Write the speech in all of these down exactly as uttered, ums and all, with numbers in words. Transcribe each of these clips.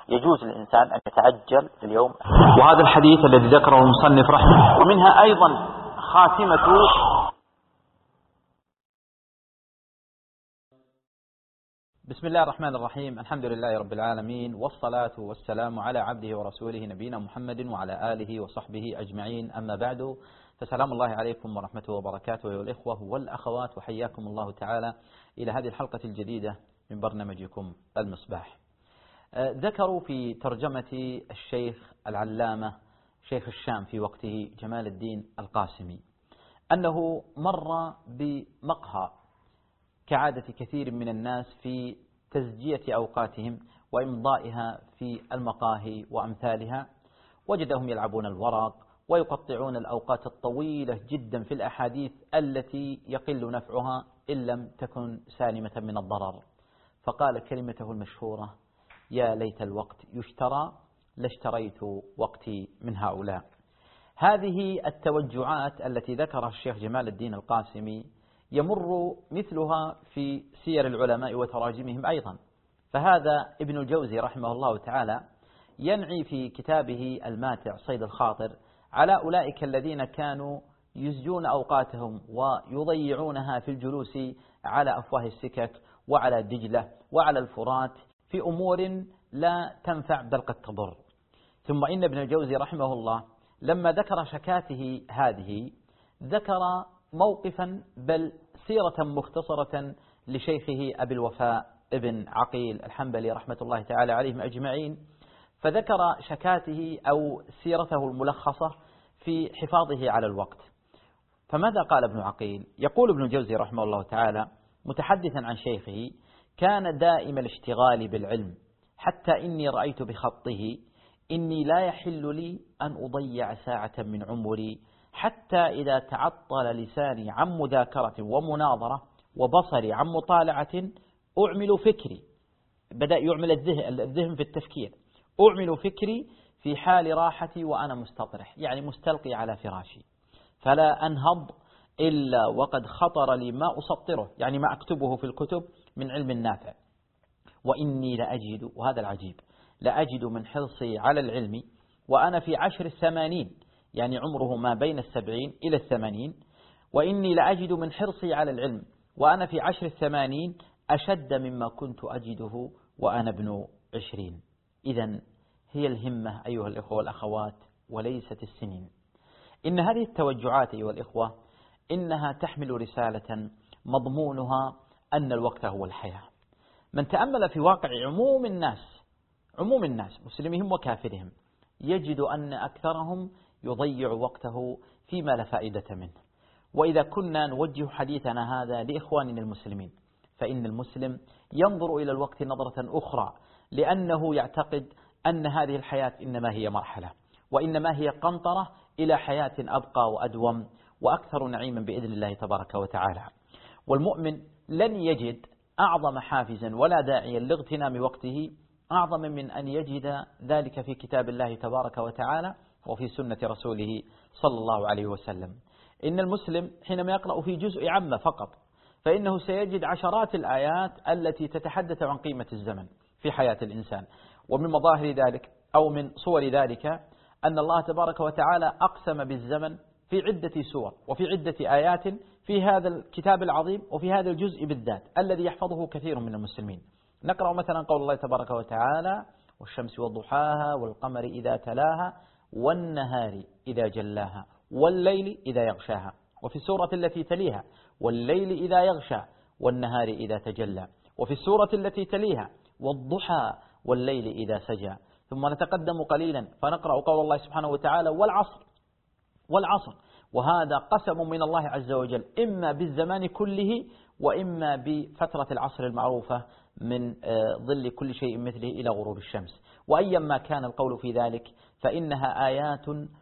يجوز للإنسان أن يتعجل اليوم. وهذا الحديث الذي ذكره المصنف رحمه، ومنها أيضا خاتمة. بسم الله الرحمن الرحيم، الحمد لله رب العالمين، والصلاة والسلام على عبده ورسوله نبينا محمد وعلى آله وصحبه أجمعين، أما بعد، فسلام الله عليكم ورحمته وبركاته أيها الإخوة والأخوات، وحياكم الله تعالى إلى هذه الحلقة الجديدة من برنامجكم المصباح. ذكروا في ترجمة الشيخ العلامة شيخ الشام في وقته جمال الدين القاسمي أنه مر بمقهى كعادة كثير من الناس في تزجية أوقاتهم وإمضائها في المقاهي وأمثالها، وجدهم يلعبون الورق ويقطعون الأوقات الطويلة جدا في الأحاديث التي يقل نفعها إن لم تكن سالمة من الضرر، فقال كلمته المشهورة: يا ليت الوقت يشترى لاشتريت وقتي من هؤلاء. هذه التوجعات التي ذكرها الشيخ جمال الدين القاسمي يمر مثلها في سير العلماء وتراجمهم أيضا، فهذا ابن الجوزي رحمه الله تعالى ينعي في كتابه الماتع صيد الخاطر على أولئك الذين كانوا يزجون أوقاتهم ويضيعونها في الجلوس على أفواه السكك وعلى دجلة وعلى الفرات في أمور لا تنفع بل قد تضر. ثم إن ابن الجوزي رحمه الله لما ذكر شكاته هذه ذكر موقفا بل سيرة مختصرة لشيخه أبي الوفاء ابن عقيل الحنبلي رحمة الله تعالى عليهم أجمعين، فذكر شكاته أو سيرته الملخصة في حفاظه على الوقت. فماذا قال ابن عقيل؟ يقول ابن الجوزي رحمه الله تعالى متحدثا عن شيخه: كان دائم الاشتغال بالعلم حتى إني رأيت بخطه إني لا يحل لي أن أضيع ساعة من عمري حتى إذا تعطل لساني عن مذاكرة ومناظرة وبصري عن مطالعة أعمل فكري، بدأ يعمل الذهن, الذهن في التفكير، أعمل فكري في حال راحتي وأنا مستطرح، يعني مستلقي على فراشي، فلا أنهض إلا وقد خطر لي ما أسطره، يعني ما أكتبه في الكتب من علم نافع. وإني لأجد، وهذا العجيب، لأجد من حرصي على العلم وأنا في عشر الثمانين، يعني عمره ما بين السبعين إلى الثمانين، وإني لأجد من حرصي على العلم وأنا في عشر الثمانين أشد مما كنت أجده وأنا ابن عشرين. إذن هي الهمة أيها الإخوة والأخوات وليست السنين. إن هذه التوجعات أيها الإخوة إنها تحمل رسالة مضمونها أن الوقت هو الحياة. من تأمل في واقع عموم الناس عموم الناس مسلمهم وكافرهم يجد أن أكثرهم يضيع وقته فيما لا فائدة منه. وإذا كنا نوجه حديثنا هذا لإخواننا المسلمين فإن المسلم ينظر إلى الوقت نظرة أخرى، لأنه يعتقد أن هذه الحياة إنما هي مرحلة وإنما هي قنطرة إلى حياة أبقى وأدوم وأكثر نعيما بإذن الله تبارك وتعالى. والمؤمن لن يجد أعظم حافزا ولا داعيا لاغتنام وقته أعظم من أن يجد ذلك في كتاب الله تبارك وتعالى وفي سنة رسوله صلى الله عليه وسلم. إن المسلم حينما يقرأ في جزء عامة فقط فإنه سيجد عشرات الآيات التي تتحدث عن قيمة الزمن في حياة الإنسان. ومن مظاهر ذلك أو من صور ذلك أن الله تبارك وتعالى أقسم بالزمن في عدة سور وفي عدة آيات في هذا الكتاب العظيم وفي هذا الجزء بالذات الذي يحفظه كثير من المسلمين. نقرأ مثلا قول الله تبارك وتعالى: والشمس وضحاها والقمر إذا تلاها والنهار إذا جلاها والليل إذا يغشاها، وفي السورة التي تليها: والليل إذا يغشى والنهار إذا تجلى، وفي السورة التي تليها: والضحى والليل إذا سجى. ثم نتقدم قليلا فنقرأ قول الله سبحانه وتعالى: والعصر والعصر، وهذا قسم من الله عز وجل إما بالزمان كله وإما بفترة العصر المعروفة من ظل كل شيء مثله إلى غروب الشمس. وأيما كان القول في ذلك فإنها آيات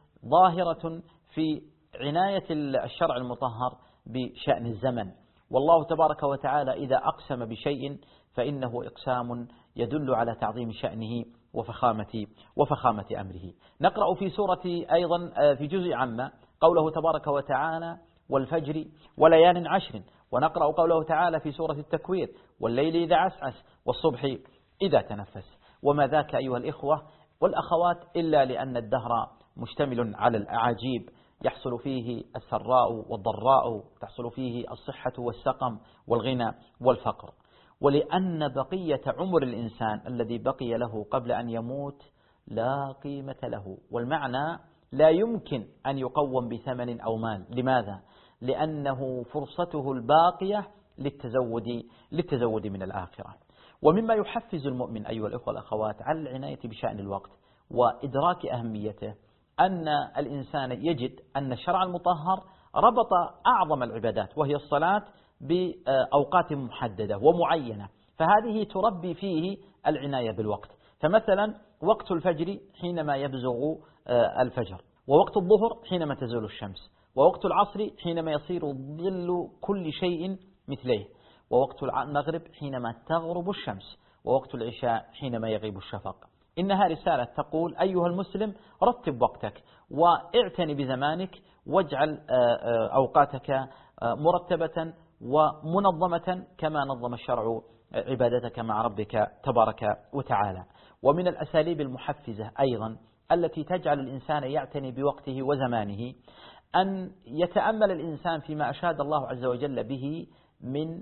ظاهرة في عناية الشرع المطهر بشأن الزمن. والله تبارك وتعالى إذا أقسم بشيء فإنه إقسام يدل على تعظيم شأنه وفخامة وفخامة أمره. نقرأ في سورة أيضا في جزء عامة قوله تبارك وتعالى: والفجر وليال عشر، ونقرأ قوله تعالى في سورة التكوير: والليل إذا عسعس والصبح إذا تنفس. وما ذاك أيها الإخوة والأخوات إلا لأن الدهر مشتمل على الأعاجيب، يحصل فيه السراء والضراء، تحصل فيه الصحة والسقم والغنى والفقر، ولأن بقية عمر الإنسان الذي بقي له قبل أن يموت لا قيمة له، والمعنى لا يمكن أن يقوم بثمن أو مال. لماذا؟ لأنه فرصته الباقية للتزود للتزود من الآخرة. ومما يحفز المؤمن أيها الأخوة والأخوات على العناية بشأن الوقت وإدراك أهميته أن الإنسان يجد أن الشرع المطهر ربط أعظم العبادات وهي الصلاة بأوقات محددة ومعينة، فهذه تربي فيه العناية بالوقت. فمثلا وقت الفجر حينما يبزغ الفجر، ووقت الظهر حينما تزول الشمس، ووقت العصر حينما يصير ظل كل شيء مثله، ووقت المغرب حينما تغرب الشمس، ووقت العشاء حينما يغيب الشفق. إنها رسالة تقول أيها المسلم رتب وقتك واعتني بزمانك، واجعل أوقاتك مرتبة ومنظمة كما نظم الشرع عبادتك مع ربك تبارك وتعالى. ومن الأساليب المحفزة أيضا التي تجعل الإنسان يعتني بوقته وزمانه أن يتأمل الإنسان فيما أشاد الله عز وجل به من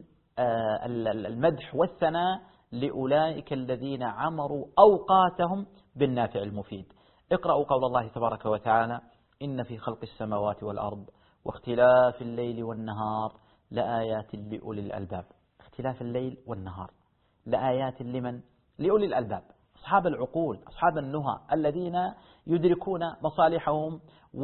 المدح والثناء لأولئك الذين عمروا أوقاتهم بالنافع المفيد. اقرأوا قول الله تبارك وتعالى: إن في خلق السماوات والأرض واختلاف الليل والنهار لآيات لأولي الألباب. اختلاف الليل والنهار لآيات لمن؟ لأولي الألباب، أصحاب العقول، أصحاب النهى، الذين يدركون مصالحهم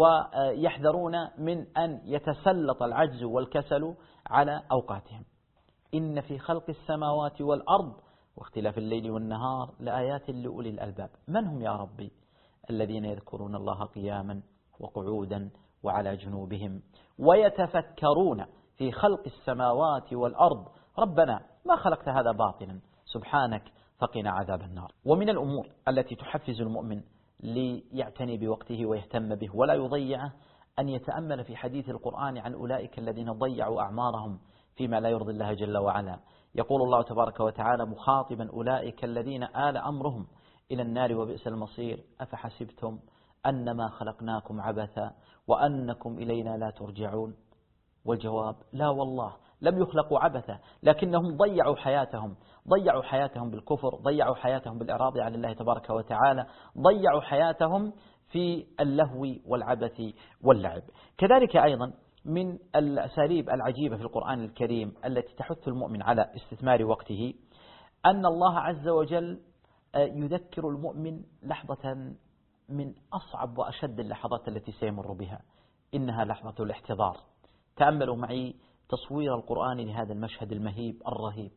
ويحذرون من أن يتسلط العجز والكسل على أوقاتهم. إن في خلق السماوات والأرض واختلاف الليل والنهار لآيات لأولي الألباب. من هم يا ربي؟ الذين يذكرون الله قياما وقعودا وعلى جنوبهم ويتفكرون في خلق السماوات والأرض ربنا ما خلقت هذا باطلا سبحانك فقنا عذاب النار. ومن الأمور التي تحفز المؤمن ليعتني بوقته ويهتم به ولا يضيعه أن يتأمل في حديث القرآن عن أولئك الذين ضيعوا أعمارهم فيما لا يرضي الله جل وعلا. يقول الله تبارك وتعالى مخاطبا أولئك الذين آل أمرهم إلى النار وبئس المصير: أفحسبتم أنما خلقناكم عبثا وأنكم إلينا لا ترجعون؟ والجواب: لا والله، لم يخلقوا عبثا، لكنهم ضيعوا حياتهم ضيعوا حياتهم بالكفر، ضيعوا حياتهم بالإعراض عن الله تبارك وتعالى، ضيعوا حياتهم في اللهو والعبث واللعب. كذلك أيضا من الأساليب العجيبة في القرآن الكريم التي تحث المؤمن على استثمار وقته أن الله عز وجل يذكر المؤمن لحظة من أصعب وأشد اللحظات التي سيمر بها، إنها لحظة الاحتضار. تأملوا معي تصوير القرآن لهذا المشهد المهيب الرهيب: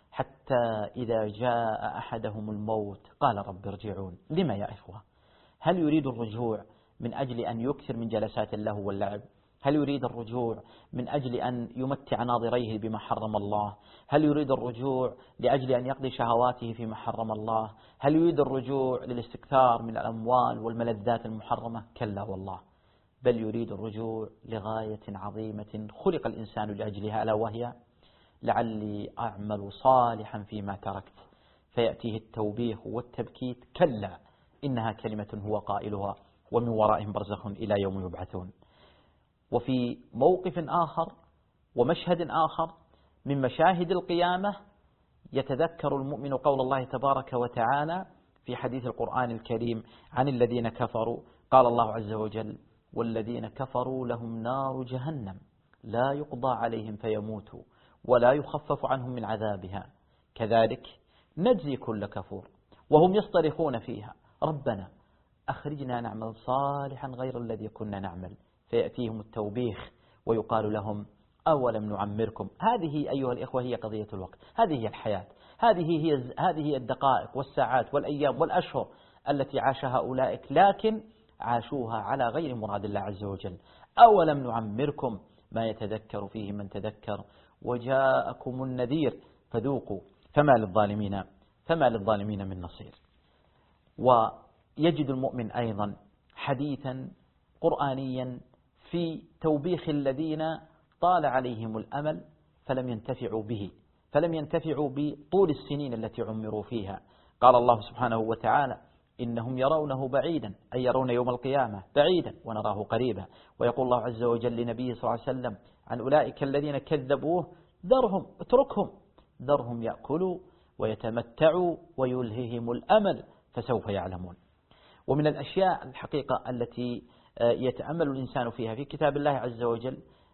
حتى إذا جاء أحدهم الموت قال رب ارجعون. لما يا إخوة؟ هل يريد الرجوع من أجل أن يكثر من جلسات اللهو واللعب؟ هل يريد الرجوع من أجل أن يمتع ناظريه بما حرم الله؟ هل يريد الرجوع لأجل أن يقضي شهواته فيما حرم الله؟ هل يريد الرجوع للاستكثار من الأموال والملذات المحرمة؟ كلا والله، بل يريد الرجوع لغاية عظيمة خلق الإنسان لأجلها، ألا وهي: لعلي أعمل صالحا فيما تركت، فيأتيه التوبيخ والتبكيت: كلا إنها كلمة هو قائلها ومن ورائهم برزخ إلى يوم يبعثون. وفي موقف آخر ومشهد آخر من مشاهد القيامة يتذكر المؤمن قول الله تبارك وتعالى في حديث القرآن الكريم عن الذين كفروا. قال الله عز وجل: والذين كفروا لهم نار جهنم لا يقضى عليهم فيموتوا ولا يخفف عنهم من عذابها كذلك نجزي كل كفور. وهم يصطرخون فيها: ربنا أخرجنا نعمل صالحا غير الذي كنا نعمل، فيأتيهم التوبيخ ويقال لهم: أولم نعمركم. هذه أيها الإخوة هي قضية الوقت، هذه هي الحياة، هذه هي هذه هي الدقائق والساعات والأيام والأشهر التي عاشها أولئك، لكن عاشوها على غير مراد الله عز وجل. أولم نعمركم ما يتذكر فيه من تذكر وجاءكم النذير فذوقوا فما للظالمين فما للظالمين من نصير. ويجد المؤمن أيضا حديثا قرآنيا في توبيخ الذين طال عليهم الأمل فلم ينتفعوا به، فلم ينتفعوا بطول السنين التي عمروا فيها. قال الله سبحانه وتعالى إنهم يرونه بعيدا، أي يرون يوم القيامة بعيدا ونراه قريبا. ويقول الله عز وجل لنبيه صلى الله عليه وسلم عن أولئك الذين كذبوه ذرهم اتركهم ذرهم يأكلوا ويتمتعوا ويلههم الأمل فسوف يعلمون. ومن الأشياء الحقيقة التي يتأمل الإنسان فيها في كتاب الله عز وجل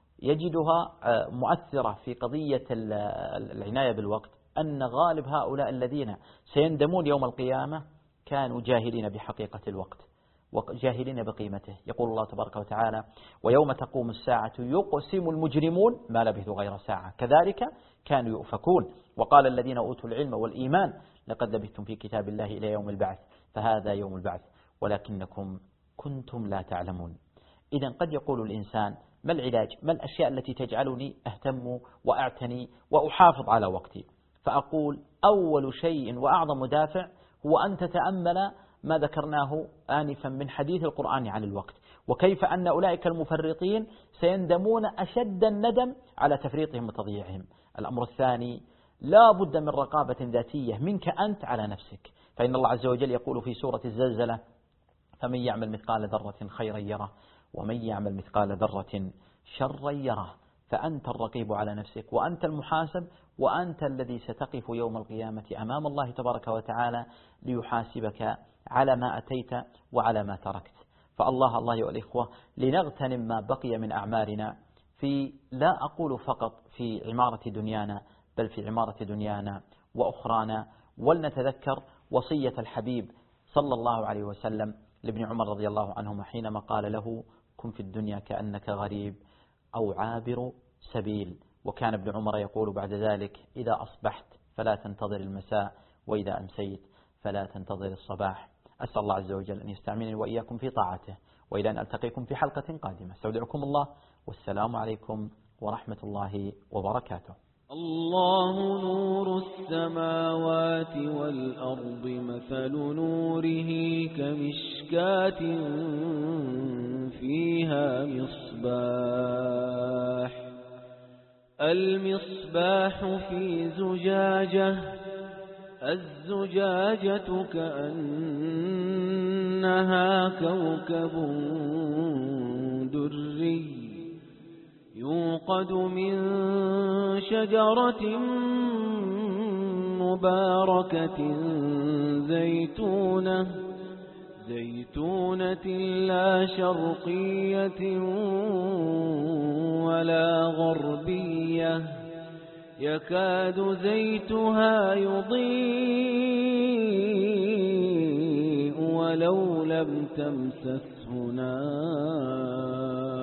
يجدها مؤثرة في قضية العناية بالوقت، أن غالب هؤلاء الذين سيندمون يوم القيامة كانوا جاهلين بحقيقة الوقت وجاهلين بقيمته. يقول الله تبارك وتعالى ويوم تقوم الساعة يقسم المجرمون ما لبثوا غير ساعة كذلك كانوا يؤفكون. وقال الذين أوتوا العلم والإيمان لقد لبثتم في كتاب الله إلى يوم البعث فهذا يوم البعث ولكنكم كنتم لا تعلمون. إذن قد يقول الإنسان ما العلاج؟ ما الأشياء التي تجعلني أهتم وأعتني وأحافظ على وقتي؟ فأقول أول شيء وأعظم دافع هو أن تتأمل ما ذكرناه آنفا من حديث القرآن عن الوقت، وكيف أن أولئك المفرطين سيندمون أشد الندم على تفريطهم وتضييعهم. الأمر الثاني لا بد من رقابة ذاتية منك أنت على نفسك، فإن الله عز وجل يقول في سورة الزلزلة فمن يعمل مثقال ذرة خيرا يره ومن يعمل مثقال ذرة شرا يره. فأنت الرقيب على نفسك وأنت المحاسب وأنت الذي ستقف يوم القيامة أمام الله تبارك وتعالى ليحاسبك على ما أتيت وعلى ما تركت. فالله الله أيها الإخوة لنغتنم ما بقي من أعمارنا في لا أقول فقط في عمارة دنيانا بل في عمارة دنيانا وأخرانا، ولنتذكر وصية الحبيب صلى الله عليه وسلم لابن عمر رضي الله عنهما حينما قال له كن في الدنيا كأنك غريب أو عابر سبيل. وكان ابن عمر يقول بعد ذلك إذا أصبحت فلا تنتظر المساء وإذا أمسيت فلا تنتظر الصباح. أسأل الله عز وجل أن يستعملني وإياكم في طاعته، وإلى أن ألتقيكم في حلقة قادمة استودعكم الله والسلام عليكم ورحمة الله وبركاته. الله نور السماوات والأرض مثل نوره كمشكاة فيها مصباح المصباح في زجاجة الزجاجة كأنها كوكب دري يوقد من شجرة مباركة زيتونة زيتونة لا شرقية ولا غربية يكاد زيتها يضيء ولو لم تمسسه نار